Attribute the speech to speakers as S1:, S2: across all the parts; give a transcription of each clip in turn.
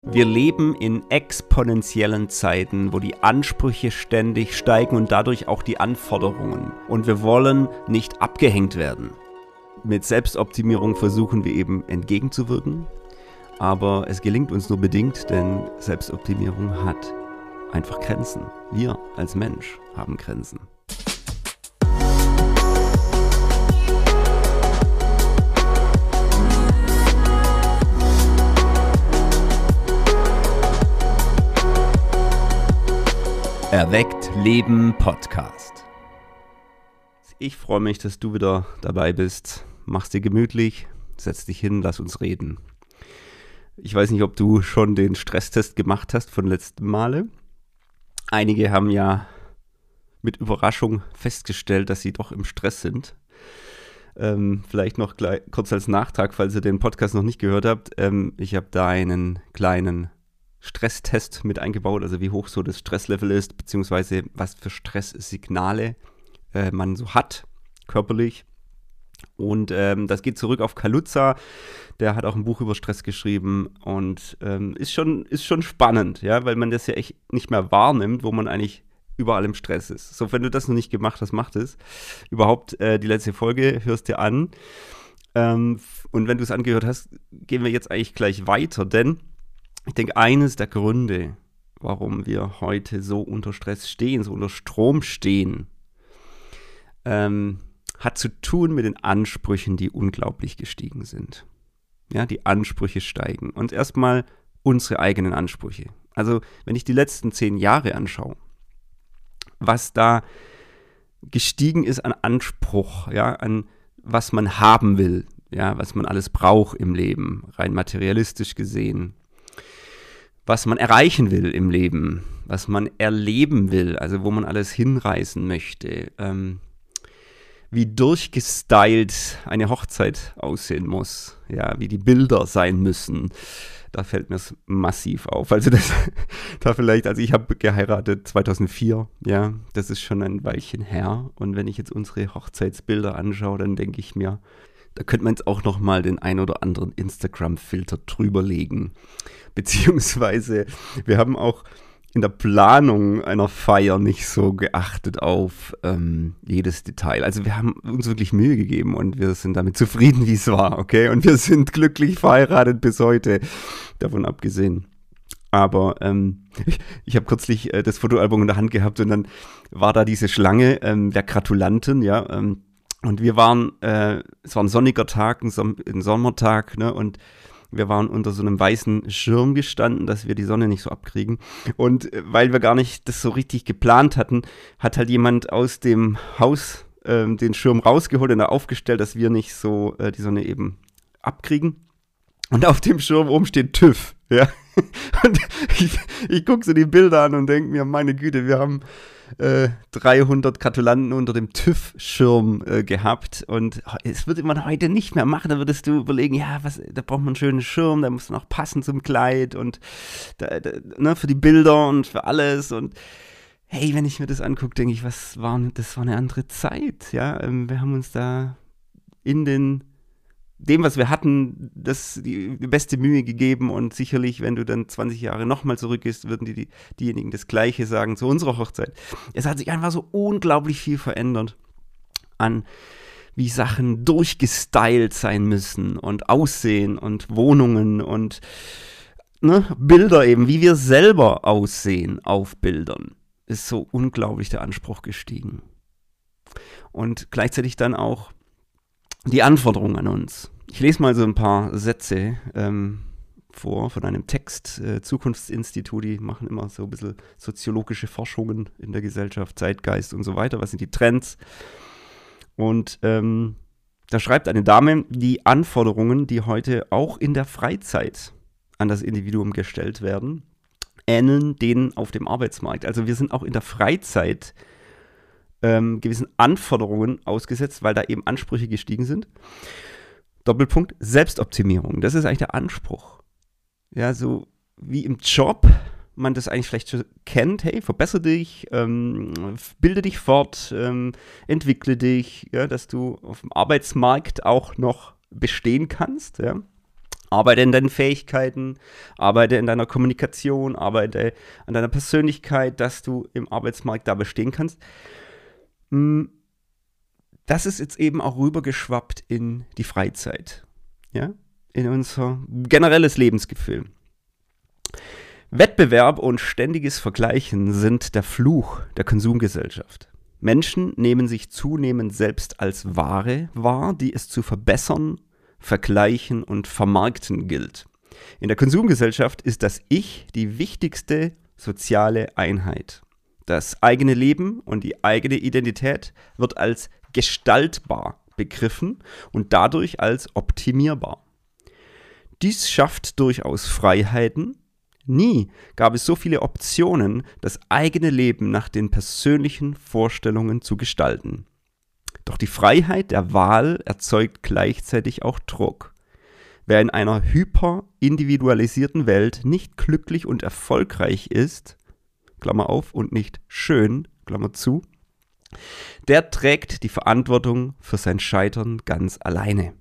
S1: Wir leben in exponentiellen Zeiten, wo die Ansprüche ständig steigen und dadurch auch die Anforderungen. Und wir wollen nicht abgehängt werden. Mit Selbstoptimierung versuchen wir eben entgegenzuwirken, aber es gelingt uns nur bedingt, denn Selbstoptimierung hat einfach Grenzen. Wir als Mensch haben Grenzen. Erweckt Leben Podcast. Ich freue mich, dass du wieder dabei bist. Mach's dir gemütlich, setz dich hin, lass uns reden. Ich weiß nicht, ob du schon den Stresstest gemacht hast von letzten Male. Einige haben ja mit Überraschung festgestellt, dass sie doch im Stress sind. Vielleicht noch kurz als Nachtrag, falls ihr den Podcast noch nicht gehört habt. Ich habe da einen kleinen Stresstest mit eingebaut, also wie hoch so das Stresslevel ist, beziehungsweise was für Stresssignale man so hat, körperlich. Und das geht zurück auf Kaluza, der hat auch ein Buch über Stress geschrieben und ist schon spannend, ja, weil man das ja echt nicht mehr wahrnimmt, wo man eigentlich überall im Stress ist. So, wenn du das noch nicht gemacht hast, mach das. Überhaupt die letzte Folge hörst dir an. Und wenn du es angehört hast, gehen wir jetzt eigentlich gleich weiter, denn ich denke, eines der Gründe, warum wir heute so unter Stress stehen, so unter Strom stehen, hat zu tun mit den Ansprüchen, die unglaublich gestiegen sind. Ja, die Ansprüche steigen. Und erstmal unsere eigenen Ansprüche. Also, wenn ich die letzten 10 Jahre anschaue, was da gestiegen ist an Anspruch, ja, an was man haben will, ja, was man alles braucht im Leben, rein materialistisch gesehen, was man erreichen will im Leben, was man erleben will, also wo man alles hinreißen möchte, wie durchgestylt eine Hochzeit aussehen muss, ja, wie die Bilder sein müssen, da fällt mir es massiv auf. Also ich habe geheiratet 2004, ja, das ist schon ein Weilchen her und wenn ich jetzt unsere Hochzeitsbilder anschaue, dann denke ich mir, da könnte man jetzt auch nochmal den ein oder anderen Instagram-Filter drüber legen. Beziehungsweise, wir haben auch in der Planung einer Feier nicht so geachtet auf jedes Detail. Also wir haben uns wirklich Mühe gegeben und wir sind damit zufrieden, wie es war, okay? Und wir sind glücklich verheiratet bis heute, davon abgesehen. Aber ich habe kürzlich das Fotoalbum in der Hand gehabt und dann war da diese Schlange der Gratulanten, ja, und wir waren, es war ein sonniger Tag, ein Sommertag, ne, und wir waren unter so einem weißen Schirm gestanden, dass wir die Sonne nicht so abkriegen. Und weil wir gar nicht das so richtig geplant hatten, hat halt jemand aus dem Haus den Schirm rausgeholt und da aufgestellt, dass wir nicht so die Sonne eben abkriegen. Und auf dem Schirm oben steht TÜV, ja. Und ich gucke so die Bilder an und denke mir, meine Güte, wir haben 300 Gratulanten unter dem TÜV-Schirm gehabt und es würde man heute nicht mehr machen, da würdest du überlegen, ja, da braucht man einen schönen Schirm, da muss man auch passen zum Kleid und ne, für die Bilder und für alles und hey, wenn ich mir das angucke, denke ich, das war eine andere Zeit, ja, wir haben uns da in dem, was wir hatten, die beste Mühe gegeben und sicherlich, wenn du dann 20 Jahre nochmal zurückgehst, würden diejenigen das Gleiche sagen zu unserer Hochzeit. Es hat sich einfach so unglaublich viel verändert an wie Sachen durchgestylt sein müssen und Aussehen und Wohnungen und ne, Bilder eben, wie wir selber aussehen auf Bildern. Ist so unglaublich der Anspruch gestiegen. Und gleichzeitig dann auch die Anforderungen an uns. Ich lese mal so ein paar Sätze vor von einem Text, Zukunftsinstitut, die machen immer so ein bisschen soziologische Forschungen in der Gesellschaft, Zeitgeist und so weiter, was sind die Trends? Und da schreibt eine Dame, die Anforderungen, die heute auch in der Freizeit an das Individuum gestellt werden, ähneln denen auf dem Arbeitsmarkt. Also wir sind auch in der Freizeit gewissen Anforderungen ausgesetzt, weil da eben Ansprüche gestiegen sind. Doppelpunkt, Selbstoptimierung. Das ist eigentlich der Anspruch. Ja, so wie im Job man das eigentlich vielleicht schon kennt. Hey, verbessere dich, bilde dich fort, entwickle dich, ja, dass du auf dem Arbeitsmarkt auch noch bestehen kannst. Ja. Arbeite an deinen Fähigkeiten, arbeite in deiner Kommunikation, arbeite an deiner Persönlichkeit, dass du im Arbeitsmarkt da bestehen kannst. Das ist jetzt eben auch rübergeschwappt in die Freizeit, ja, in unser generelles Lebensgefühl. Wettbewerb und ständiges Vergleichen sind der Fluch der Konsumgesellschaft. Menschen nehmen sich zunehmend selbst als Ware wahr, die es zu verbessern, vergleichen und vermarkten gilt. In der Konsumgesellschaft ist das Ich die wichtigste soziale Einheit. Das eigene Leben und die eigene Identität wird als gestaltbar begriffen und dadurch als optimierbar. Dies schafft durchaus Freiheiten. Nie gab es so viele Optionen, das eigene Leben nach den persönlichen Vorstellungen zu gestalten. Doch die Freiheit der Wahl erzeugt gleichzeitig auch Druck. Wer in einer hyperindividualisierten Welt nicht glücklich und erfolgreich ist, Klammer auf, und nicht schön, Klammer zu, der trägt die Verantwortung für sein Scheitern ganz alleine.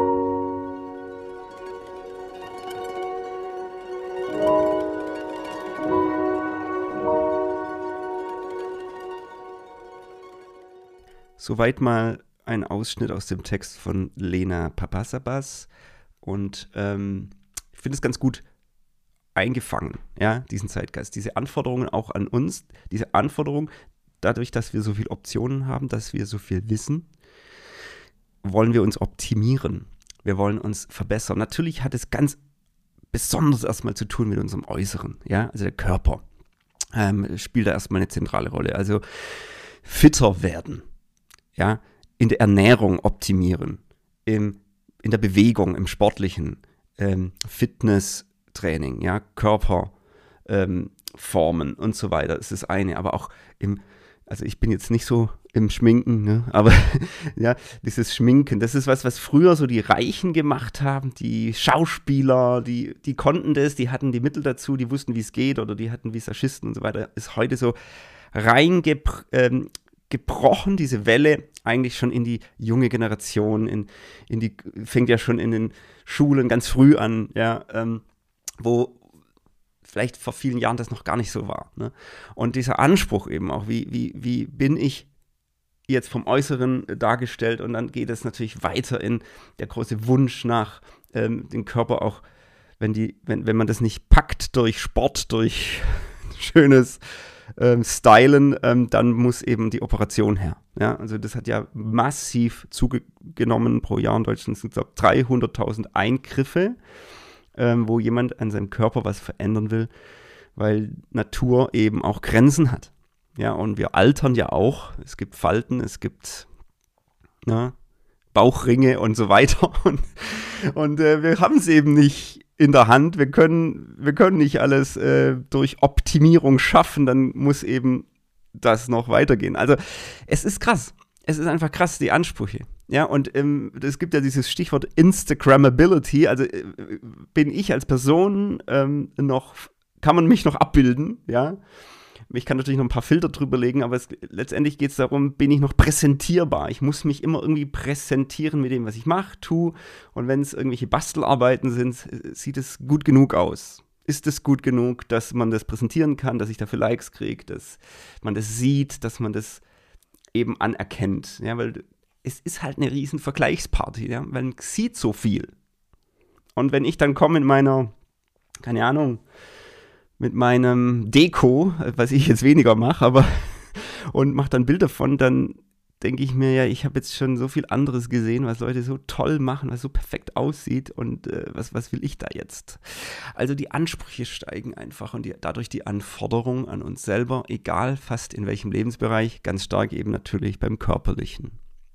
S1: Soweit mal ein Ausschnitt aus dem Text von Lena Papasabas. Und ich finde es ganz gut eingefangen, ja, diesen Zeitgeist, diese Anforderungen auch an uns, diese Anforderung, dadurch, dass wir so viele Optionen haben, dass wir so viel wissen, wollen wir uns optimieren. Wir wollen uns verbessern. Natürlich hat es ganz besonders erstmal zu tun mit unserem Äußeren, ja, also der Körper spielt da erstmal eine zentrale Rolle. Also fitter werden, ja, in der Ernährung optimieren, in der Bewegung, im Sportlichen, Fitnesstraining, ja, Körperformen und so weiter, ist das eine, aber auch also ich bin jetzt nicht so im Schminken, ne? Aber ja, dieses Schminken, das ist was früher so die Reichen gemacht haben, die Schauspieler, die konnten das, die hatten die Mittel dazu, die wussten, wie es geht, oder die hatten Visagisten und so weiter, ist heute so reingebrochen, diese Welle, eigentlich schon in die junge Generation, fängt ja schon in den Schulen ganz früh an, ja, wo vielleicht vor vielen Jahren das noch gar nicht so war. Ne? Und dieser Anspruch eben auch, wie bin ich jetzt vom Äußeren dargestellt, und dann geht es natürlich weiter in der große Wunsch nach den Körper auch, wenn man das nicht packt durch Sport, durch schönes Stylen, dann muss eben die Operation her. Ja? Also das hat ja massiv zugenommen pro Jahr in Deutschland, sind es 300.000 Eingriffe, wo jemand an seinem Körper was verändern will, weil Natur eben auch Grenzen hat. Ja, und wir altern ja auch. Es gibt Falten, es gibt Bauchringe und so weiter. Und wir haben es eben nicht in der Hand. Wir können nicht alles durch Optimierung schaffen. Dann muss eben das noch weitergehen. Also es ist krass. Es ist einfach krass, die Ansprüche. Ja, und es gibt ja dieses Stichwort Instagrammability. Also bin ich als Person kann man mich noch abbilden, ja. Ich kann natürlich noch ein paar Filter drüber legen, aber letztendlich geht es darum, bin ich noch präsentierbar? Ich muss mich immer irgendwie präsentieren mit dem, was ich mache, tue. Und wenn es irgendwelche Bastelarbeiten sind, sieht es gut genug aus. Ist es gut genug, dass man das präsentieren kann, dass ich dafür Likes kriege, dass man das sieht, dass man das eben anerkennt? Ja, weil es ist halt eine riesen Vergleichsparty, ja, weil man sieht so viel. Und wenn ich dann komme in meiner, keine Ahnung, mit meinem Deko, was ich jetzt weniger mache, und mache dann Bilder von, dann denke ich mir, ja, ich habe jetzt schon so viel anderes gesehen, was Leute so toll machen, was so perfekt aussieht, und was will ich da jetzt? Also die Ansprüche steigen einfach und dadurch die Anforderungen an uns selber, egal fast in welchem Lebensbereich, ganz stark eben natürlich beim Körperlichen.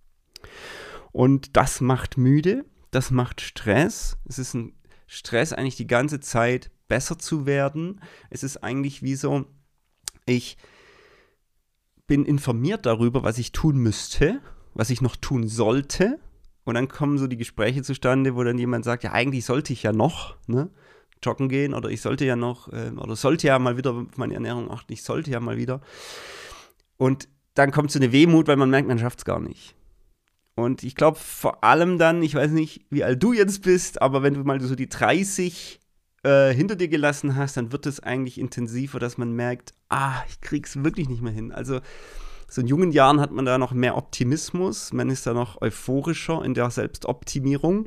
S1: Und das macht müde, das macht Stress. Es ist ein Stress eigentlich die ganze Zeit, besser zu werden. Es ist eigentlich wie so, ich bin informiert darüber, was ich tun müsste, was ich noch tun sollte. Und dann kommen so die Gespräche zustande, wo dann jemand sagt, ja, eigentlich sollte ich ja noch joggen gehen, oder ich sollte ja noch, oder sollte ja mal wieder auf meine Ernährung achten, ich sollte ja mal wieder. Und dann kommt so eine Wehmut, weil man merkt, man schafft es gar nicht. Und ich glaube vor allem dann, ich weiß nicht, wie alt du jetzt bist, aber wenn du mal so die 30 hinter dir gelassen hast, dann wird es eigentlich intensiver, dass man merkt, ich krieg's wirklich nicht mehr hin. Also so in jungen Jahren hat man da noch mehr Optimismus, man ist da noch euphorischer in der Selbstoptimierung.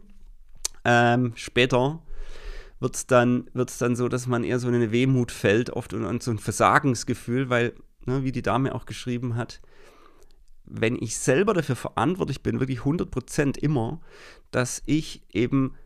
S1: Später wird es dann so, dass man eher so in eine Wehmut fällt, oft und so ein Versagensgefühl, weil, wie die Dame auch geschrieben hat, wenn ich selber dafür verantwortlich bin, wirklich 100% immer, dass ich eben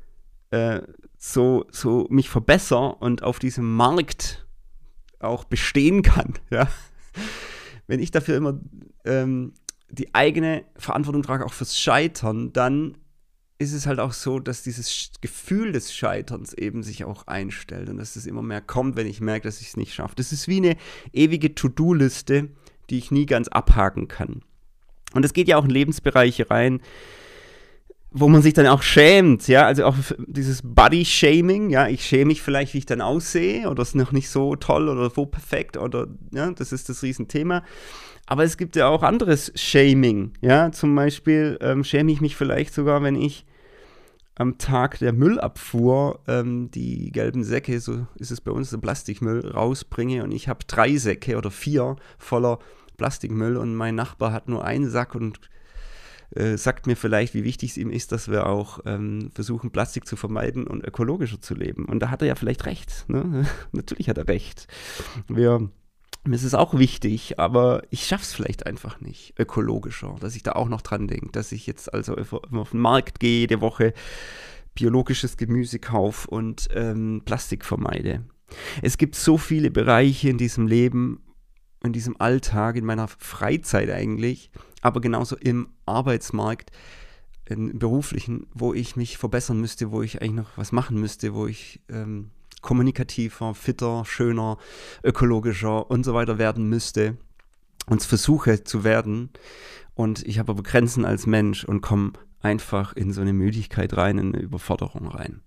S1: so mich verbessere und auf diesem Markt auch bestehen kann, ja. Wenn ich dafür immer die eigene Verantwortung trage, auch fürs Scheitern, dann ist es halt auch so, dass dieses Gefühl des Scheiterns eben sich auch einstellt und dass es immer mehr kommt, wenn ich merke, dass ich es nicht schaffe. Das ist wie eine ewige To-Do-Liste, die ich nie ganz abhaken kann. Und es geht ja auch in Lebensbereiche rein, wo man sich dann auch schämt, ja, also auch dieses Body-Shaming, ja, ich schäme mich vielleicht, wie ich dann aussehe oder ist noch nicht so toll oder so perfekt oder, ja, das ist das Riesenthema. Aber es gibt ja auch anderes Shaming, ja, zum Beispiel schäme ich mich vielleicht sogar, wenn ich am Tag der Müllabfuhr die gelben Säcke, so ist es bei uns, der Plastikmüll, rausbringe und ich habe 3 Säcke oder 4 voller Plastikmüll und mein Nachbar hat nur einen Sack und sagt mir vielleicht, wie wichtig es ihm ist, dass wir auch versuchen, Plastik zu vermeiden und ökologischer zu leben. Und da hat er ja vielleicht recht. Ne? Natürlich hat er recht. Mir ist es auch wichtig, aber ich schaffe es vielleicht einfach nicht, ökologischer, dass ich da auch noch dran denke, dass ich jetzt also immer auf den Markt gehe, jede Woche biologisches Gemüse kaufe und Plastik vermeide. Es gibt so viele Bereiche in diesem Leben, in diesem Alltag, in meiner Freizeit eigentlich, aber genauso im Arbeitsmarkt, im beruflichen, wo ich mich verbessern müsste, wo ich eigentlich noch was machen müsste, wo ich kommunikativer, fitter, schöner, ökologischer und so weiter werden müsste und versuche zu werden. Und ich habe aber Grenzen als Mensch und komme einfach in so eine Müdigkeit rein, in eine Überforderung rein.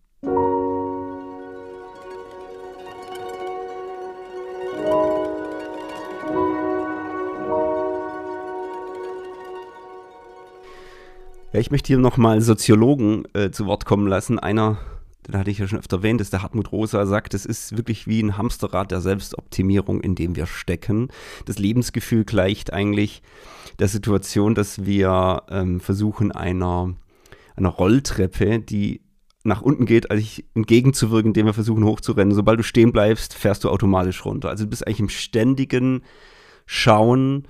S1: Ja, ich möchte hier nochmal Soziologen zu Wort kommen lassen. Einer, den hatte ich ja schon öfter erwähnt, ist der Hartmut Rosa, sagt, es ist wirklich wie ein Hamsterrad der Selbstoptimierung, in dem wir stecken. Das Lebensgefühl gleicht eigentlich der Situation, dass wir versuchen, einer Rolltreppe, die nach unten geht, eigentlich entgegenzuwirken, indem wir versuchen hochzurennen. Sobald du stehen bleibst, fährst du automatisch runter. Also du bist eigentlich im ständigen Schauen,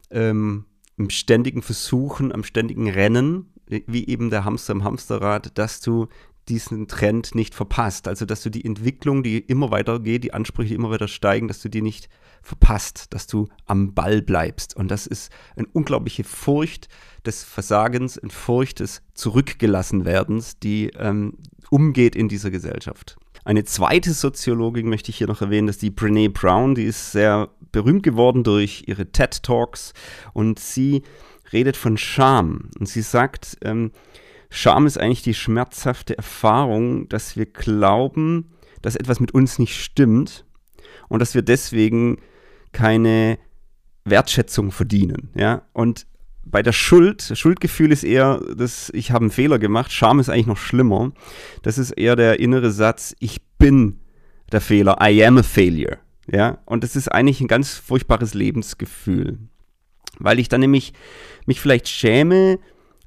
S1: im ständigen Versuchen, am ständigen Rennen, wie eben der Hamster im Hamsterrad, dass du diesen Trend nicht verpasst. Also, dass du die Entwicklung, die immer weiter geht, die Ansprüche, die immer weiter steigen, dass du die nicht verpasst, dass du am Ball bleibst. Und das ist eine unglaubliche Furcht des Versagens, eine Furcht des Zurückgelassenwerdens, die umgeht in dieser Gesellschaft. Eine zweite Soziologin möchte ich hier noch erwähnen, das ist die Brené Brown, die ist sehr berühmt geworden durch ihre TED-Talks und sie redet von Scham und sie sagt, Scham ist eigentlich die schmerzhafte Erfahrung, dass wir glauben, dass etwas mit uns nicht stimmt und dass wir deswegen keine Wertschätzung verdienen, ja, und bei der Schuldgefühl ist eher, dass ich habe einen Fehler gemacht. Scham ist eigentlich noch schlimmer. Das ist eher der innere Satz, ich bin der Fehler, I am a failure. Ja? Und das ist eigentlich ein ganz furchtbares Lebensgefühl. Weil ich dann nämlich mich vielleicht schäme,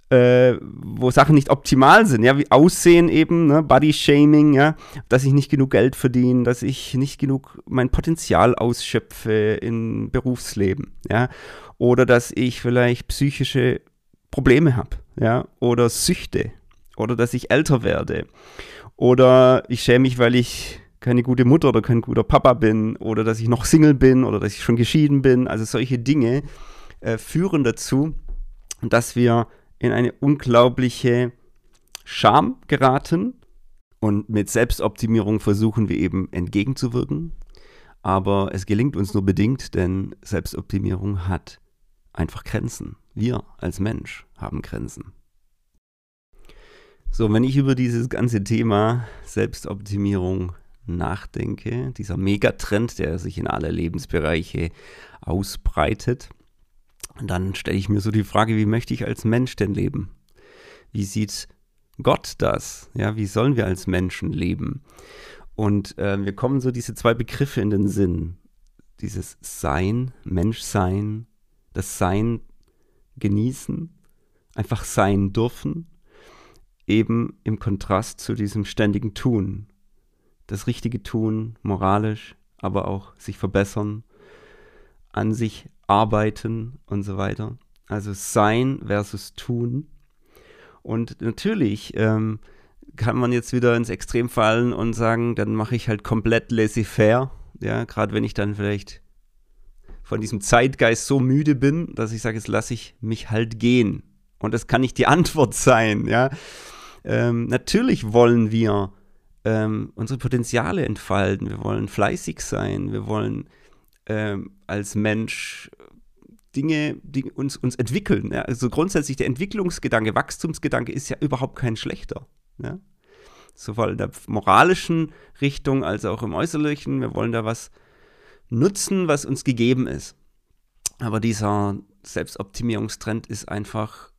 S1: wo Sachen nicht optimal sind, ja, wie Aussehen eben, ne? Body-Shaming, ja, dass ich nicht genug Geld verdiene, dass ich nicht genug mein Potenzial ausschöpfe im Berufsleben, ja, oder dass ich vielleicht psychische Probleme habe, ja, oder Süchte, oder dass ich älter werde, oder ich schäme mich, weil ich keine gute Mutter oder kein guter Papa bin, oder dass ich noch Single bin, oder dass ich schon geschieden bin, also solche Dinge führen dazu, dass wir in eine unglaubliche Scham geraten und mit Selbstoptimierung versuchen wir eben entgegenzuwirken, aber es gelingt uns nur bedingt, denn Selbstoptimierung hat einfach Grenzen. Wir als Mensch haben Grenzen. So, wenn ich über dieses ganze Thema Selbstoptimierung nachdenke, dieser Megatrend, der sich in alle Lebensbereiche ausbreitet, dann stelle ich mir so die Frage, wie möchte ich als Mensch denn leben? Wie sieht Gott das? Ja, wie sollen wir als Menschen leben? Und wir kommen so diese zwei Begriffe in den Sinn. Dieses Sein, Menschsein, das Sein genießen, einfach sein dürfen, eben im Kontrast zu diesem ständigen Tun. Das richtige Tun, moralisch, aber auch sich verbessern, an sich arbeiten und so weiter. Also Sein versus Tun. Und natürlich kann man jetzt wieder ins Extrem fallen und sagen, dann mache ich halt komplett laissez-faire. Ja, gerade wenn ich dann vielleicht von diesem Zeitgeist so müde bin, dass ich sage, jetzt lasse ich mich halt gehen. Und das kann nicht die Antwort sein. Ja, natürlich wollen wir unsere Potenziale entfalten. Wir wollen fleißig sein. Wir wollen als Mensch Dinge, die uns entwickeln. Ja? Also grundsätzlich der Entwicklungsgedanke, Wachstumsgedanke ist ja überhaupt kein schlechter. Ja? Sowohl in der moralischen Richtung als auch im äußerlichen. Wir wollen da was nutzen, was uns gegeben ist. Aber dieser Selbstoptimierungstrend ist einfach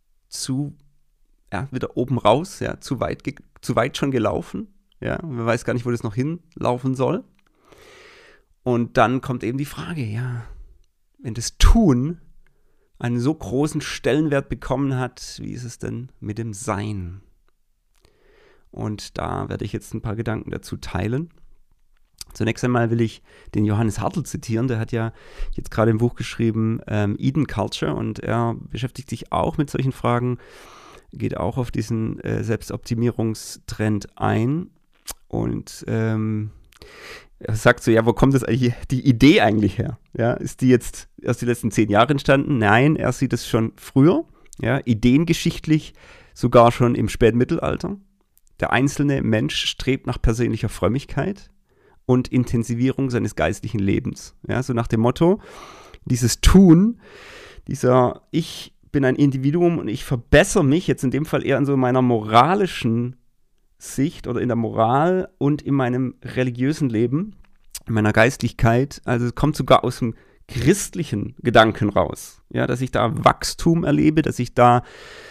S1: wieder oben raus, ja, zu weit schon gelaufen. Ja? Man weiß gar nicht, wo das noch hinlaufen soll. Und dann kommt eben die Frage, ja, wenn das Tun einen so großen Stellenwert bekommen hat, wie ist es denn mit dem Sein? Und da werde ich jetzt ein paar Gedanken dazu teilen. Zunächst einmal will ich den Johannes Hartl zitieren, der hat ja jetzt gerade ein Buch geschrieben, Eden Culture, und er beschäftigt sich auch mit solchen Fragen, geht auch auf diesen Selbstoptimierungstrend ein und er sagt so, ja, wo kommt die Idee eigentlich her? Ja, ist die jetzt erst die letzten 10 Jahre entstanden? Nein, er sieht es schon früher, ja, ideengeschichtlich sogar schon im Spätmittelalter. Der einzelne Mensch strebt nach persönlicher Frömmigkeit und Intensivierung seines geistlichen Lebens. Ja, so nach dem Motto, dieses Tun, ich bin ein Individuum und ich verbessere mich jetzt in dem Fall eher in so meiner moralischen Sicht oder in der Moral und in meinem religiösen Leben, in meiner Geistlichkeit. Also es kommt sogar aus dem christlichen Gedanken raus, ja, dass ich da Wachstum erlebe, dass ich da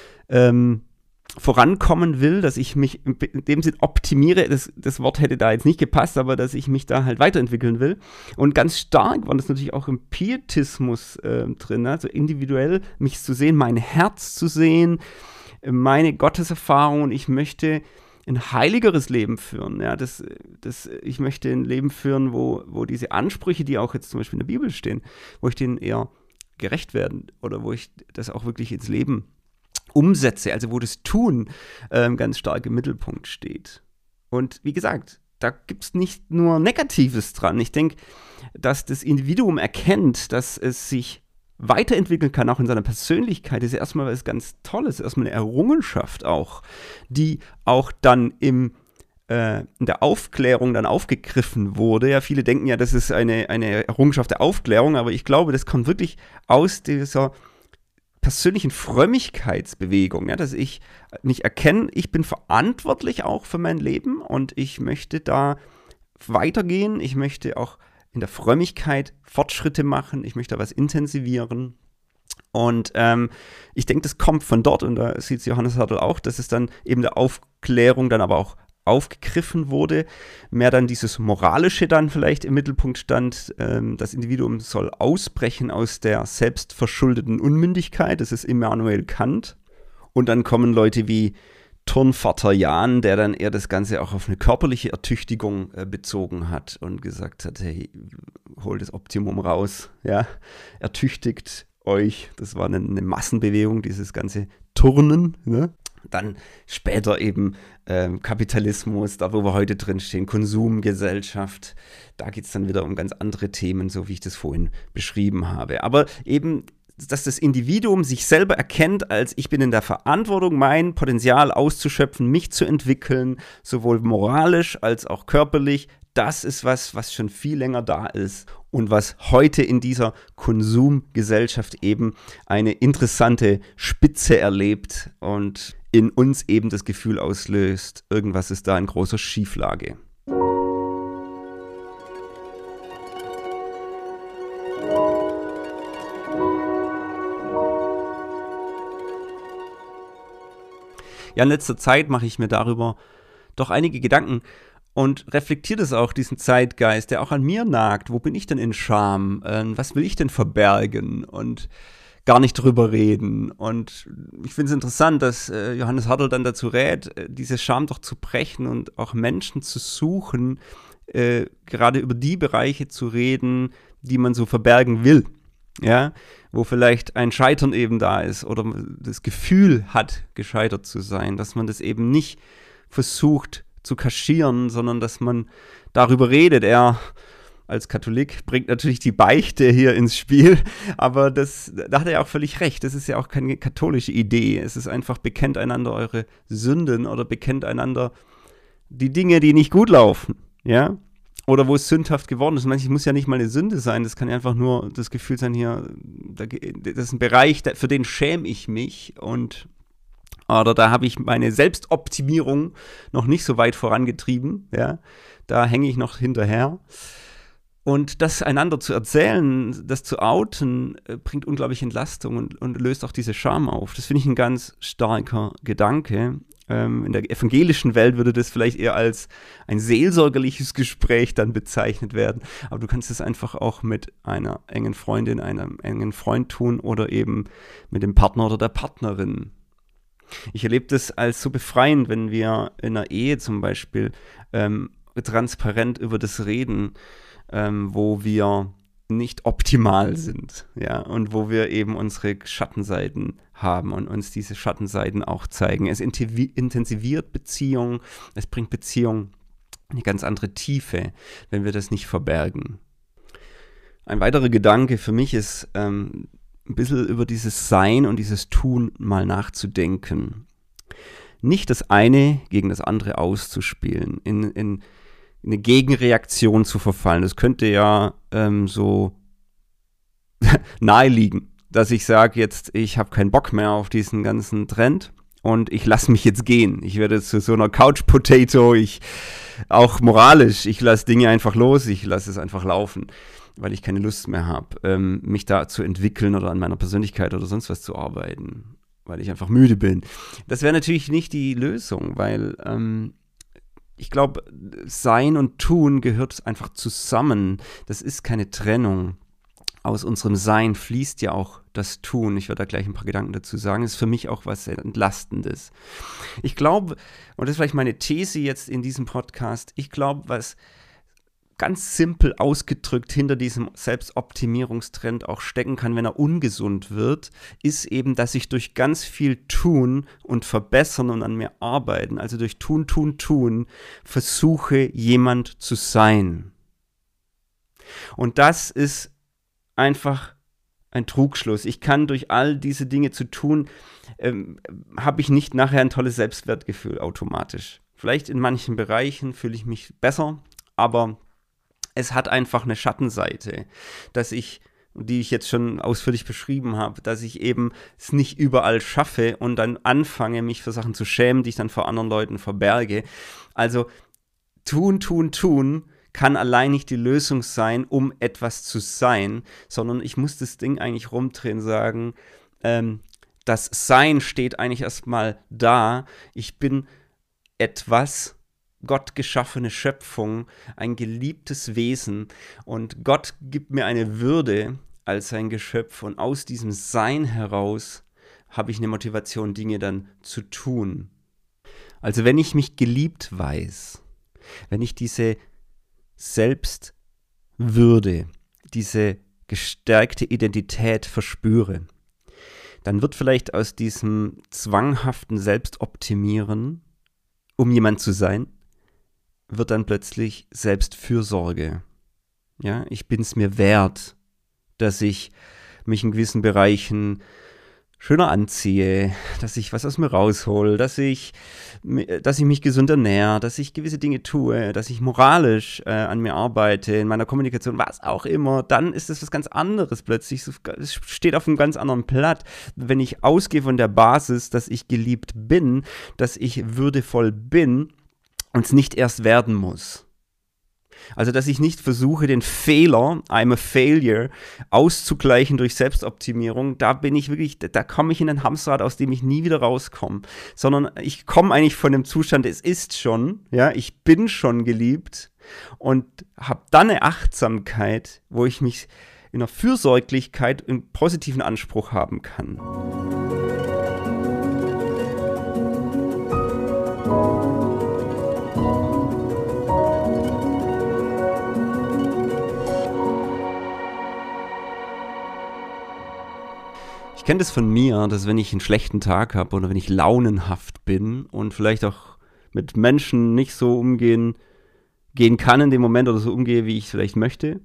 S1: vorankommen will, dass ich mich in dem Sinn optimiere. Das Wort hätte da jetzt nicht gepasst, aber dass ich mich da halt weiterentwickeln will. Und ganz stark war das natürlich auch im Pietismus drin, also individuell mich zu sehen, mein Herz zu sehen, meine Gotteserfahrung, und ich möchte ein heiligeres Leben führen. Ja, ich möchte ein Leben führen, wo diese Ansprüche, die auch jetzt zum Beispiel in der Bibel stehen, wo ich denen eher gerecht werden oder wo ich das auch wirklich ins Leben umsetze, also wo das Tun ganz stark im Mittelpunkt steht. Und wie gesagt, da gibt es nicht nur Negatives dran. Ich denke, dass das Individuum erkennt, dass es sich weiterentwickeln kann, auch in seiner Persönlichkeit, ist ja erstmal was ganz Tolles, erstmal eine Errungenschaft auch, die auch dann in der Aufklärung dann aufgegriffen wurde. Ja, viele denken ja, das ist eine Errungenschaft der Aufklärung, aber ich glaube, das kommt wirklich aus dieser persönlichen Frömmigkeitsbewegung, ja, dass ich mich erkenne, ich bin verantwortlich auch für mein Leben und ich möchte da weitergehen, ich möchte auch in der Frömmigkeit Fortschritte machen, ich möchte da was intensivieren. Und ich denke, das kommt von dort, und da sieht Johannes Hartl auch, dass es dann eben der Aufklärung dann aber auch aufgegriffen wurde, mehr dann dieses Moralische dann vielleicht im Mittelpunkt stand. Das Individuum soll ausbrechen aus der selbstverschuldeten Unmündigkeit, das ist Immanuel Kant. Und dann kommen Leute wie Turnvater Jahn, der dann eher das Ganze auch auf eine körperliche Ertüchtigung bezogen hat und gesagt hat, hey, holt das Optimum raus, ja, ertüchtigt euch. Das war eine Massenbewegung, dieses ganze Turnen, ne? Dann später eben Kapitalismus, da wo wir heute drinstehen, Konsumgesellschaft, da geht es dann wieder um ganz andere Themen, so wie ich das vorhin beschrieben habe. Aber eben, dass das Individuum sich selber erkennt, als ich bin in der Verantwortung, mein Potenzial auszuschöpfen, mich zu entwickeln, sowohl moralisch als auch körperlich, das ist was schon viel länger da ist und was heute in dieser Konsumgesellschaft eben eine interessante Spitze erlebt und in uns eben das Gefühl auslöst, irgendwas ist da in großer Schieflage. Ja, in letzter Zeit mache ich mir darüber doch einige Gedanken und reflektiere das auch, diesen Zeitgeist, der auch an mir nagt. Wo bin ich denn in Scham? Was will ich denn verbergen? Und gar nicht drüber reden. Und ich finde es interessant, dass Johannes Hartl dann dazu rät, diese Scham doch zu brechen und auch Menschen zu suchen, gerade über die Bereiche zu reden, die man so verbergen will. Ja, wo vielleicht ein Scheitern eben da ist oder das Gefühl hat, gescheitert zu sein, dass man das eben nicht versucht zu kaschieren, sondern dass man darüber redet. Er als Katholik bringt natürlich die Beichte hier ins Spiel, aber da hat er ja auch völlig recht. Das ist ja auch keine katholische Idee. Es ist einfach, bekennt einander eure Sünden oder bekennt einander die Dinge, die nicht gut laufen, ja, oder wo es sündhaft geworden ist. Manchmal muss ja nicht mal eine Sünde sein, das kann ja einfach nur das Gefühl sein, hier, das ist ein Bereich, für den schäme ich mich oder da habe ich meine Selbstoptimierung noch nicht so weit vorangetrieben, ja, da hänge ich noch hinterher. Und das einander zu erzählen, das zu outen, bringt unglaublich Entlastung und löst auch diese Scham auf. Das finde ich ein ganz starker Gedanke. In der evangelischen Welt würde das vielleicht eher als ein seelsorgerliches Gespräch dann bezeichnet werden. Aber du kannst es einfach auch mit einer engen Freundin, einem engen Freund tun oder eben mit dem Partner oder der Partnerin. Ich erlebe das als so befreiend, wenn wir in einer Ehe zum Beispiel transparent über das reden, wo wir nicht optimal sind, ja, und wo wir eben unsere Schattenseiten haben und uns diese Schattenseiten auch zeigen. Es intensiviert Beziehung, es bringt Beziehung eine ganz andere Tiefe, wenn wir das nicht verbergen. Ein weiterer Gedanke für mich ist, ein bisschen über dieses Sein und dieses Tun mal nachzudenken. Nicht das eine gegen das andere auszuspielen, in eine Gegenreaktion zu verfallen. Das könnte ja so naheliegen, dass ich sage jetzt, ich habe keinen Bock mehr auf diesen ganzen Trend und ich lasse mich jetzt gehen. Ich werde zu so einer Couch-Potato, auch moralisch, ich lasse Dinge einfach los, ich lasse es einfach laufen, weil ich keine Lust mehr habe, mich da zu entwickeln oder an meiner Persönlichkeit oder sonst was zu arbeiten, weil ich einfach müde bin. Das wäre natürlich nicht die Lösung, weil ich glaube, Sein und Tun gehört einfach zusammen. Das ist keine Trennung. Aus unserem Sein fließt ja auch das Tun. Ich werde da gleich ein paar Gedanken dazu sagen. Das ist für mich auch was sehr Entlastendes. Ich glaube, und das ist vielleicht meine These jetzt in diesem Podcast, ich glaube, was ganz simpel ausgedrückt hinter diesem Selbstoptimierungstrend auch stecken kann, wenn er ungesund wird, ist eben, dass ich durch ganz viel Tun und Verbessern und an mir arbeiten, also durch Tun, versuche, jemand zu sein. Und das ist einfach ein Trugschluss. Ich kann durch all diese Dinge zu tun, habe ich nicht nachher ein tolles Selbstwertgefühl automatisch. Vielleicht in manchen Bereichen fühle ich mich besser, aber es hat einfach eine Schattenseite, die ich jetzt schon ausführlich beschrieben habe, dass ich eben es nicht überall schaffe und dann anfange, mich für Sachen zu schämen, die ich dann vor anderen Leuten verberge. Also tun kann allein nicht die Lösung sein, um etwas zu sein, sondern ich muss das Ding eigentlich rumdrehen und sagen, das Sein steht eigentlich erstmal da. Ich bin etwas, Gott geschaffene Schöpfung, ein geliebtes Wesen und Gott gibt mir eine Würde als sein Geschöpf und aus diesem Sein heraus habe ich eine Motivation, Dinge dann zu tun. Also wenn ich mich geliebt weiß, wenn ich diese Selbstwürde, diese gestärkte Identität verspüre, dann wird vielleicht aus diesem zwanghaften Selbstoptimieren, um jemand zu sein, wird dann plötzlich Selbstfürsorge. Ja, ich bin es mir wert, dass ich mich in gewissen Bereichen schöner anziehe, dass ich was aus mir raushole, dass ich mich gesund ernähre, dass ich gewisse Dinge tue, dass ich moralisch an mir arbeite, in meiner Kommunikation, was auch immer, dann ist es was ganz anderes plötzlich. Es steht auf einem ganz anderen Blatt. Wenn ich ausgehe von der Basis, dass ich geliebt bin, dass ich würdevoll bin, und es nicht erst werden muss. Also, dass ich nicht versuche, den Fehler, I'm a failure, auszugleichen durch Selbstoptimierung. Da bin ich wirklich, da komme ich in ein Hamsterrad, aus dem ich nie wieder rauskomme. Sondern ich komme eigentlich von dem Zustand, es ist schon, ja, ich bin schon geliebt und habe dann eine Achtsamkeit, wo ich mich in einer Fürsorglichkeit einen positiven Anspruch haben kann. Ich kenne das von mir, dass wenn ich einen schlechten Tag habe oder wenn ich launenhaft bin und vielleicht auch mit Menschen nicht so umgehen kann in dem Moment oder so umgehe, wie ich vielleicht möchte,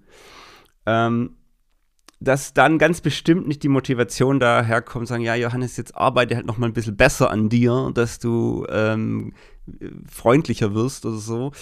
S1: dass dann ganz bestimmt nicht die Motivation daherkommt, sagen, ja Johannes, jetzt arbeite halt noch mal ein bisschen besser an dir, dass du freundlicher wirst oder so,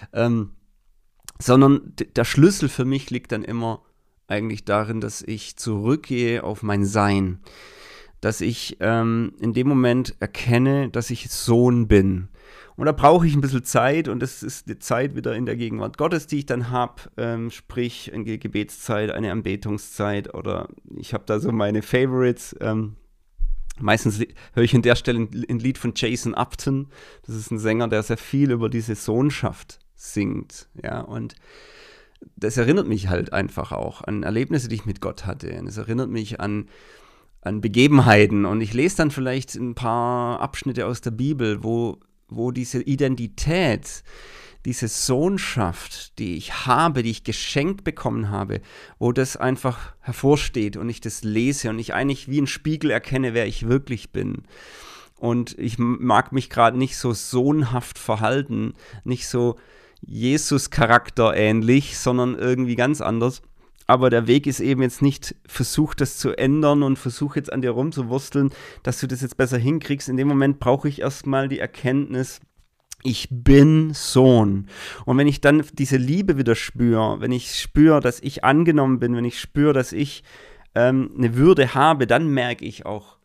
S1: sondern der Schlüssel für mich liegt dann immer eigentlich darin, dass ich zurückgehe auf mein Sein, dass ich in dem Moment erkenne, dass ich Sohn bin. Und da brauche ich ein bisschen Zeit und das ist die Zeit wieder in der Gegenwart Gottes, die ich dann habe, sprich eine Gebetszeit, eine Anbetungszeit oder ich habe da so meine Favorites. Meistens höre ich an der Stelle ein Lied von Jason Upton. Das ist ein Sänger, der sehr viel über diese Sohnschaft singt, ja, und das erinnert mich halt einfach auch an Erlebnisse, die ich mit Gott hatte. Und es erinnert mich an Begebenheiten. Und ich lese dann vielleicht ein paar Abschnitte aus der Bibel, wo diese Identität, diese Sohnschaft, die ich habe, die ich geschenkt bekommen habe, wo das einfach hervorsteht und ich das lese und ich eigentlich wie ein Spiegel erkenne, wer ich wirklich bin. Und ich mag mich gerade nicht so sohnhaft verhalten, nicht so Jesus-Charakter ähnlich, sondern irgendwie ganz anders. Aber der Weg ist eben jetzt nicht, versuch das zu ändern und versuch jetzt an dir rumzuwursteln, dass du das jetzt besser hinkriegst. In dem Moment brauche ich erstmal die Erkenntnis, ich bin Sohn. Und wenn ich dann diese Liebe wieder spüre, wenn ich spüre, dass ich angenommen bin, wenn ich spüre, dass ich eine Würde habe, dann merke ich auch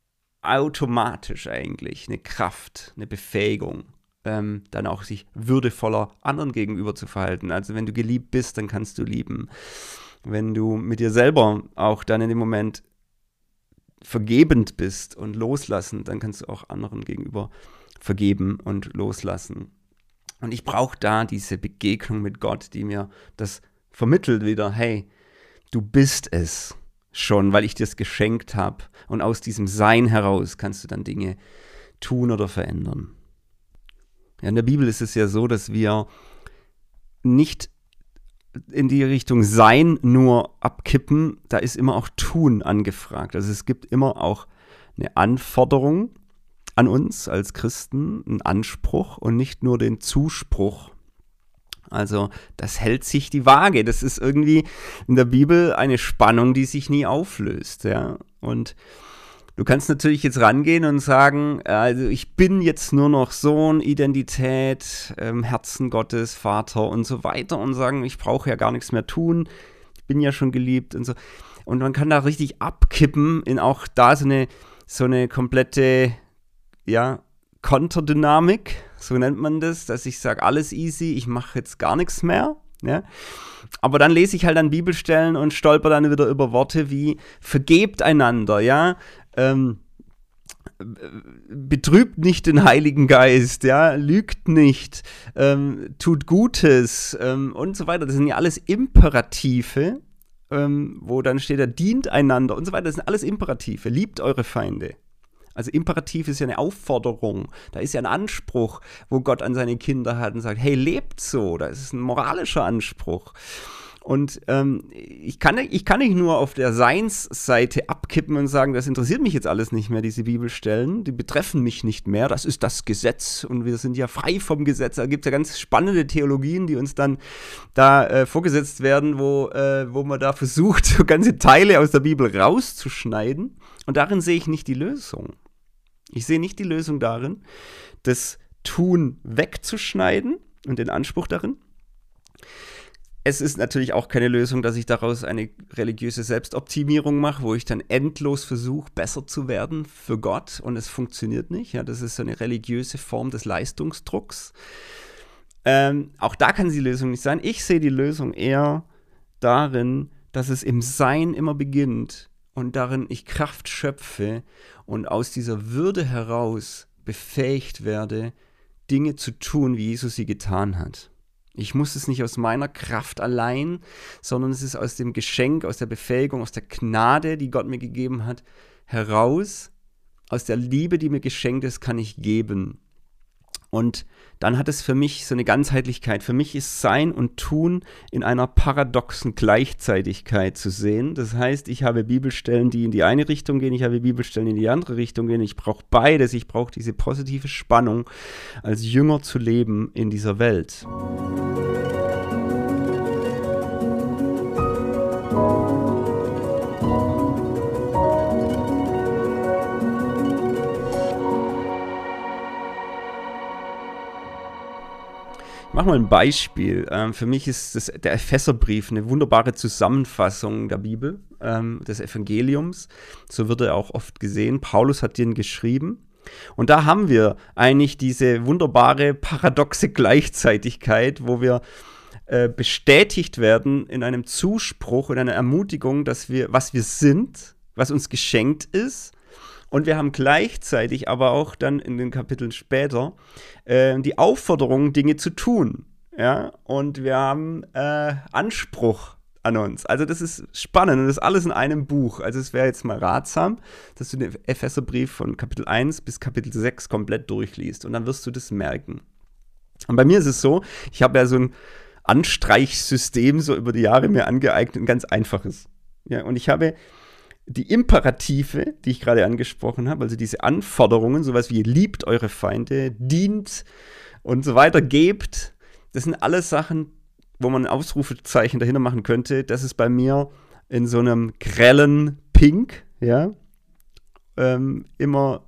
S1: automatisch eigentlich eine Kraft, eine Befähigung. Dann auch sich würdevoller anderen gegenüber zu verhalten. Also wenn du geliebt bist, dann kannst du lieben. Wenn du mit dir selber auch dann in dem Moment vergebend bist und loslassen, dann kannst du auch anderen gegenüber vergeben und loslassen. Und ich brauche da diese Begegnung mit Gott, die mir das vermittelt wieder, hey, du bist es schon, weil ich dir es geschenkt habe. Und aus diesem Sein heraus kannst du dann Dinge tun oder verändern. Ja, in der Bibel ist es ja so, dass wir nicht in die Richtung Sein nur abkippen, da ist immer auch Tun angefragt. Also es gibt immer auch eine Anforderung an uns als Christen, einen Anspruch und nicht nur den Zuspruch. Also das hält sich die Waage. Das ist irgendwie in der Bibel eine Spannung, die sich nie auflöst. Ja? Und du kannst natürlich jetzt rangehen und sagen, also ich bin jetzt nur noch Sohn, Identität, Herzen Gottes, Vater und so weiter und sagen, ich brauche ja gar nichts mehr tun, ich bin ja schon geliebt und so. Und man kann da richtig abkippen in auch da so eine komplette, ja, Konterdynamik, so nennt man das, dass ich sage, alles easy, ich mache jetzt gar nichts mehr, ja. Aber dann lese ich halt an Bibelstellen und stolper dann wieder über Worte wie vergebt einander, ja, betrübt nicht den Heiligen Geist, ja, lügt nicht, tut Gutes und so weiter. Das sind ja alles Imperative, wo dann steht, er dient einander und so weiter. Das sind alles Imperative. Liebt eure Feinde. Also Imperativ ist ja eine Aufforderung. Da ist ja ein Anspruch, wo Gott an seine Kinder hat und sagt, hey, lebt so. Da ist es ein moralischer Anspruch. Und ich kann nicht nur auf der Seinsseite abkippen und sagen, das interessiert mich jetzt alles nicht mehr, diese Bibelstellen, die betreffen mich nicht mehr, das ist das Gesetz und wir sind ja frei vom Gesetz. Da gibt es ja ganz spannende Theologien, die uns dann da vorgesetzt werden, wo man da versucht, so ganze Teile aus der Bibel rauszuschneiden. Und darin sehe ich nicht die Lösung. Ich sehe nicht die Lösung darin, das Tun wegzuschneiden und den Anspruch darin. Es ist natürlich auch keine Lösung, dass ich daraus eine religiöse Selbstoptimierung mache, wo ich dann endlos versuche, besser zu werden für Gott und es funktioniert nicht. Ja, das ist so eine religiöse Form des Leistungsdrucks. Auch da kann die Lösung nicht sein. Ich sehe die Lösung eher darin, dass es im Sein immer beginnt und darin ich Kraft schöpfe und aus dieser Würde heraus befähigt werde, Dinge zu tun, wie Jesus sie getan hat. Ich muss es nicht aus meiner Kraft allein, sondern es ist aus dem Geschenk, aus der Befähigung, aus der Gnade, die Gott mir gegeben hat, heraus. Aus der Liebe, die mir geschenkt ist, kann ich geben. Und dann hat es für mich so eine Ganzheitlichkeit. Für mich ist Sein und Tun in einer paradoxen Gleichzeitigkeit zu sehen. Das heißt, ich habe Bibelstellen, die in die eine Richtung gehen, ich habe Bibelstellen, die in die andere Richtung gehen. Ich brauche beides. Ich brauche diese positive Spannung, als Jünger zu leben in dieser Welt. Ich mache mal ein Beispiel. Für mich ist der Epheserbrief eine wunderbare Zusammenfassung der Bibel, des Evangeliums. So wird er auch oft gesehen. Paulus hat den geschrieben. Und da haben wir eigentlich diese wunderbare, paradoxe Gleichzeitigkeit, wo wir bestätigt werden in einem Zuspruch, in einer Ermutigung, dass was wir sind, was uns geschenkt ist. Und wir haben gleichzeitig aber auch dann in den Kapiteln später die Aufforderung, Dinge zu tun. Ja? Und wir haben Anspruch an uns. Also das ist spannend und das ist alles in einem Buch. Also es wäre jetzt mal ratsam, dass du den Epheserbrief von Kapitel 1 bis Kapitel 6 komplett durchliest. Und dann wirst du das merken. Und bei mir ist es so, ich habe ja so ein Anstreichsystem so über die Jahre mir angeeignet, ein ganz einfaches. Ja, und ich habe die Imperative, die ich gerade angesprochen habe, also diese Anforderungen, sowas wie liebt eure Feinde, dient und so weiter, gebt, das sind alles Sachen, wo man ein Ausrufezeichen dahinter machen könnte. Das ist bei mir in so einem grellen Pink, ja, immer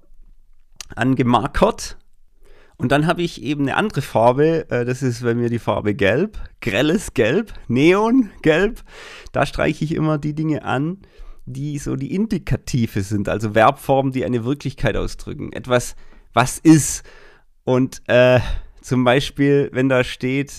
S1: angemarkert. Und dann habe ich eben eine andere Farbe, das ist bei mir die Farbe Gelb, grelles Gelb, Neongelb. Da streiche ich immer die Dinge an, die so die Indikative sind, also Verbformen, die eine Wirklichkeit ausdrücken. Etwas, was ist. Und zum Beispiel, wenn da steht,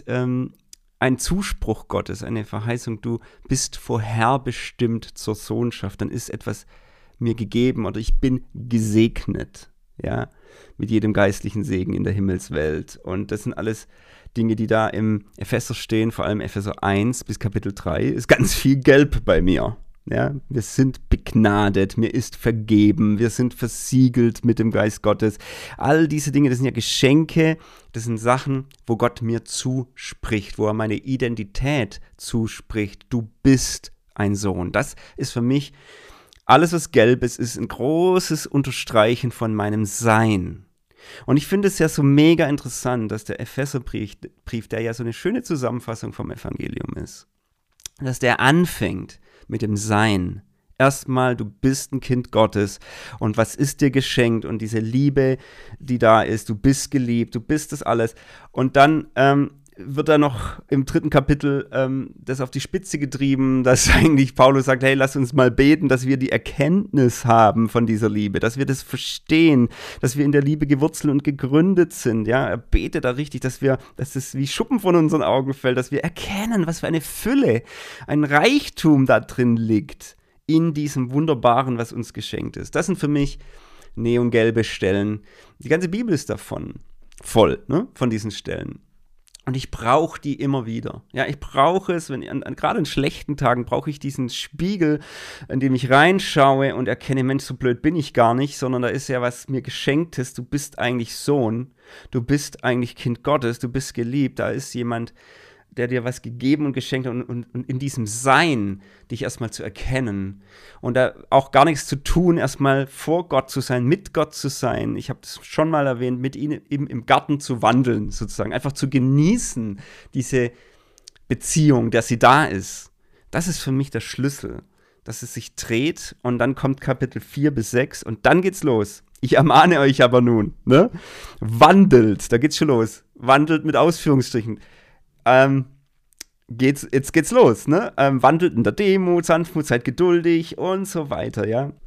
S1: ein Zuspruch Gottes, eine Verheißung, du bist vorherbestimmt zur Sohnschaft, dann ist etwas mir gegeben oder ich bin gesegnet, ja, mit jedem geistlichen Segen in der Himmelswelt. Und das sind alles Dinge, die da im Epheser stehen, vor allem Epheser 1 bis Kapitel 3, ist ganz viel Gelb bei mir. Ja, wir sind begnadet, mir ist vergeben, wir sind versiegelt mit dem Geist Gottes. All diese Dinge, das sind ja Geschenke, das sind Sachen, wo Gott mir zuspricht, wo er meine Identität zuspricht. Du bist ein Sohn. Das ist für mich, alles was gelb ist ein großes Unterstreichen von meinem Sein. Und ich finde es ja so mega interessant, dass der Epheserbrief, der ja so eine schöne Zusammenfassung vom Evangelium ist, dass der anfängt mit dem Sein. Erstmal, du bist ein Kind Gottes und was ist dir geschenkt und diese Liebe, die da ist, du bist geliebt, du bist das alles. Und dann wird da noch im 3. Kapitel das auf die Spitze getrieben, dass eigentlich Paulus sagt, hey, lass uns mal beten, dass wir die Erkenntnis haben von dieser Liebe, dass wir das verstehen, dass wir in der Liebe gewurzelt und gegründet sind. Ja, er betet da richtig, dass es wie Schuppen von unseren Augen fällt, dass wir erkennen, was für eine Fülle, ein Reichtum da drin liegt in diesem Wunderbaren, was uns geschenkt ist. Das sind für mich neongelbe Stellen. Die ganze Bibel ist davon voll, ne, von diesen Stellen. Und ich brauche die immer wieder. Ja, ich brauche es, gerade in schlechten Tagen brauche ich diesen Spiegel, in dem ich reinschaue und erkenne, Mensch, so blöd bin ich gar nicht, sondern da ist ja was mir Geschenktes. Du bist eigentlich Sohn, du bist eigentlich Kind Gottes, du bist geliebt. Da ist jemand, der dir was gegeben und geschenkt hat und in diesem Sein dich erstmal zu erkennen und da auch gar nichts zu tun, erstmal vor Gott zu sein, mit Gott zu sein. Ich habe das schon mal erwähnt, mit ihm im Garten zu wandeln sozusagen, einfach zu genießen, diese Beziehung, dass sie da ist. Das ist für mich der Schlüssel, dass es sich dreht und dann kommt Kapitel 4 bis 6 und dann geht's los. Ich ermahne euch aber nun, ne? Wandelt, da geht's schon los. Wandelt mit Ausführungsstrichen. Jetzt geht's los, ne? Wandelt in der Demut, Sanftmut, seid geduldig und so weiter, ja.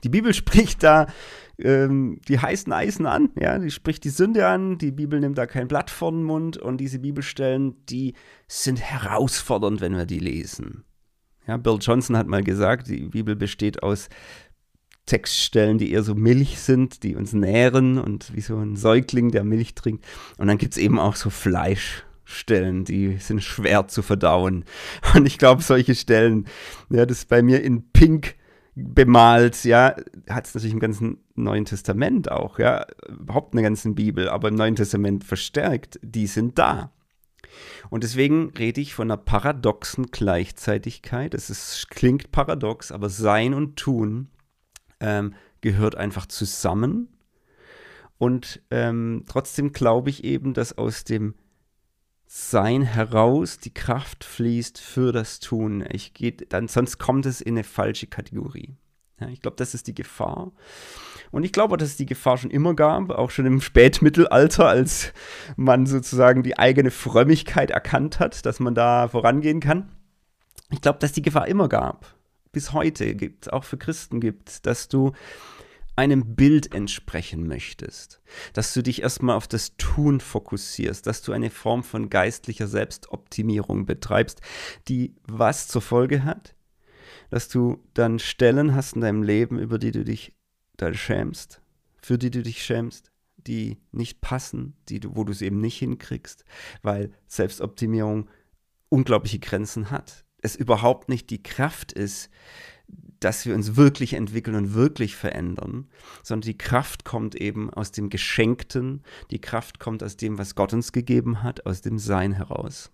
S1: Die Bibel spricht da die heißen Eisen an, ja, die spricht die Sünde an, die Bibel nimmt da kein Blatt vor den Mund und diese Bibelstellen, die sind herausfordernd, wenn wir die lesen. Ja, Bill Johnson hat mal gesagt, die Bibel besteht aus Textstellen, die eher so Milch sind, die uns nähren und wie so ein Säugling, der Milch trinkt. Und dann gibt es eben auch so Fleischstellen, die sind schwer zu verdauen. Und ich glaube, solche Stellen, ja, das ist bei mir in Pink bemalt, ja, hat es natürlich im ganzen Neuen Testament auch, ja, überhaupt in der ganzen Bibel, aber im Neuen Testament verstärkt, die sind da. Und deswegen rede ich von einer paradoxen Gleichzeitigkeit. Klingt paradox, aber Sein und Tun gehört einfach zusammen. Und trotzdem glaube ich eben, dass aus dem Sein heraus die Kraft fließt für das Tun. Sonst kommt es in eine falsche Kategorie. Ja, ich glaube, das ist die Gefahr. Und ich glaube, dass es die Gefahr schon immer gab, auch schon im Spätmittelalter, als man sozusagen die eigene Frömmigkeit erkannt hat, dass man da vorangehen kann. Ich glaube, dass die Gefahr immer gab, bis heute gibt, auch für Christen gibt, dass du einem Bild entsprechen möchtest, dass du dich erstmal auf das Tun fokussierst, dass du eine Form von geistlicher Selbstoptimierung betreibst, die was zur Folge hat? Dass du dann Stellen hast in deinem Leben, über die du dich dann schämst, für die du dich schämst, die nicht passen, wo du es eben nicht hinkriegst, weil Selbstoptimierung unglaubliche Grenzen hat. Es überhaupt nicht die Kraft ist, dass wir uns wirklich entwickeln und wirklich verändern, sondern die Kraft kommt eben aus dem Geschenkten, die Kraft kommt aus dem, was Gott uns gegeben hat, aus dem Sein heraus.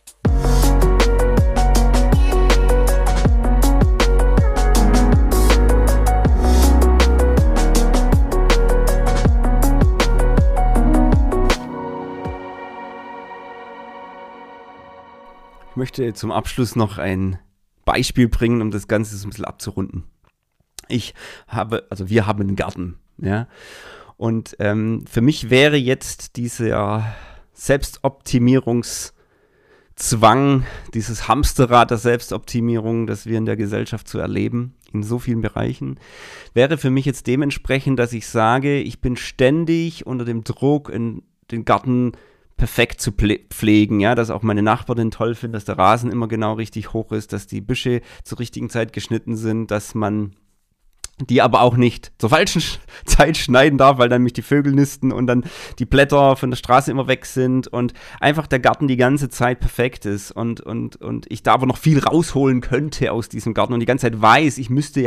S1: Ich möchte zum Abschluss noch ein Beispiel bringen, um das Ganze so ein bisschen abzurunden. Wir haben einen Garten, ja, und für mich wäre jetzt dieser Selbstoptimierungszwang, dieses Hamsterrad der Selbstoptimierung, das wir in der Gesellschaft so erleben, in so vielen Bereichen, wäre für mich jetzt dementsprechend, dass ich sage, ich bin ständig unter dem Druck, in den Garten perfekt zu pflegen, ja, dass auch meine Nachbarin toll findet, dass der Rasen immer genau richtig hoch ist, dass die Büsche zur richtigen Zeit geschnitten sind, dass man die aber auch nicht zur falschen Zeit schneiden darf, weil dann nämlich die Vögel nisten und dann die Blätter von der Straße immer weg sind und einfach der Garten die ganze Zeit perfekt ist und ich da aber noch viel rausholen könnte aus diesem Garten und die ganze Zeit weiß, ich müsste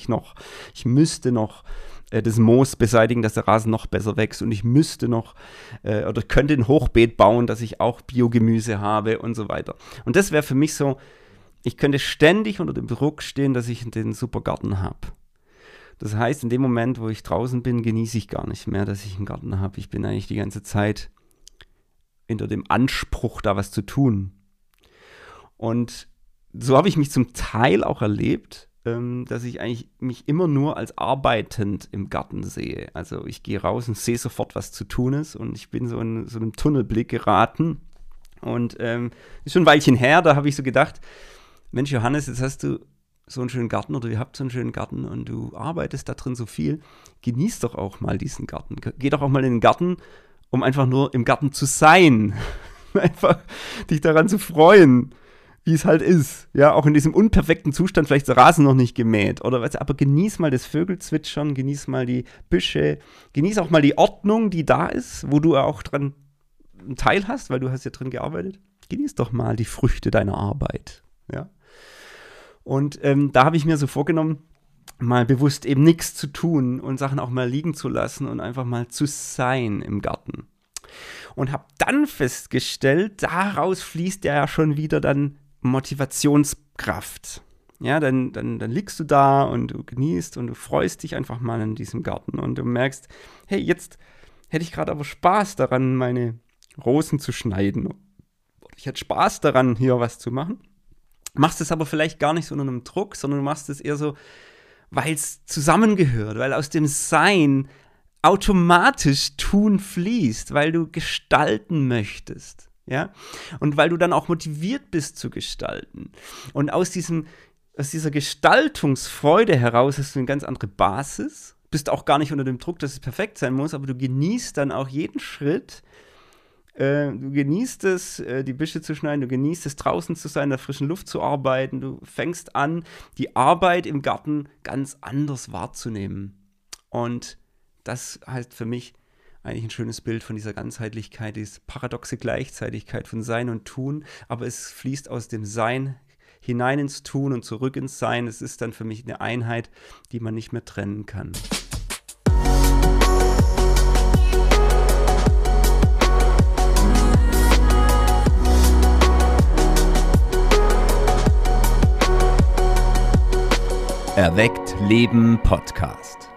S1: noch das Moos beseitigen, dass der Rasen noch besser wächst und ich müsste noch oder könnte ein Hochbeet bauen, dass ich auch Biogemüse habe und so weiter. Und das wäre für mich so, ich könnte ständig unter dem Druck stehen, dass ich den super Garten habe. Das heißt, in dem Moment, wo ich draußen bin, genieße ich gar nicht mehr, dass ich einen Garten habe. Ich bin eigentlich die ganze Zeit unter dem Anspruch, da was zu tun. Und so habe ich mich zum Teil auch erlebt, dass ich eigentlich mich immer nur als arbeitend im Garten sehe. Also ich gehe raus und sehe sofort, was zu tun ist und ich bin so in so einem Tunnelblick geraten und ist schon ein Weilchen her, da habe ich so gedacht, Mensch Johannes, jetzt hast du so einen schönen Garten oder ihr habt so einen schönen Garten und du arbeitest da drin so viel, genieß doch auch mal diesen Garten. Geh doch auch mal in den Garten, um einfach nur im Garten zu sein. Einfach dich daran zu freuen, wie es halt ist. Ja, auch in diesem unperfekten Zustand, vielleicht ist der Rasen noch nicht gemäht oder was, aber genieß mal das Vögelzwitschern, genieß mal die Büsche, genieß auch mal die Ordnung, die da ist, wo du auch dran einen Teil hast, weil du hast ja drin gearbeitet. Genieß doch mal die Früchte deiner Arbeit. Ja. Und da habe ich mir so vorgenommen, mal bewusst eben nichts zu tun und Sachen auch mal liegen zu lassen und einfach mal zu sein im Garten. Und habe dann festgestellt, daraus fließt ja schon wieder dann Motivationskraft. Ja, dann liegst du da und du genießt und du freust dich einfach mal in diesem Garten und du merkst, hey, jetzt hätte ich gerade aber Spaß daran, meine Rosen zu schneiden. Ich hätte Spaß daran, hier was zu machen. Machst es aber vielleicht gar nicht so unter einem Druck, sondern du machst es eher so, weil es zusammengehört, weil aus dem Sein automatisch Tun fließt, weil du gestalten möchtest, ja, und weil du dann auch motiviert bist zu gestalten. Und aus diesem aus dieser Gestaltungsfreude heraus hast du eine ganz andere Basis. Bist auch gar nicht unter dem Druck, dass es perfekt sein muss, aber du genießt dann auch jeden Schritt. Du genießt es, die Büsche zu schneiden, du genießt es, draußen zu sein, in der frischen Luft zu arbeiten. Du fängst an, die Arbeit im Garten ganz anders wahrzunehmen. Und das heißt für mich eigentlich ein schönes Bild von dieser Ganzheitlichkeit, diese paradoxe Gleichzeitigkeit von Sein und Tun, aber es fließt aus dem Sein hinein ins Tun und zurück ins Sein. Es ist dann für mich eine Einheit, die man nicht mehr trennen kann.
S2: Erweckt Leben Podcast.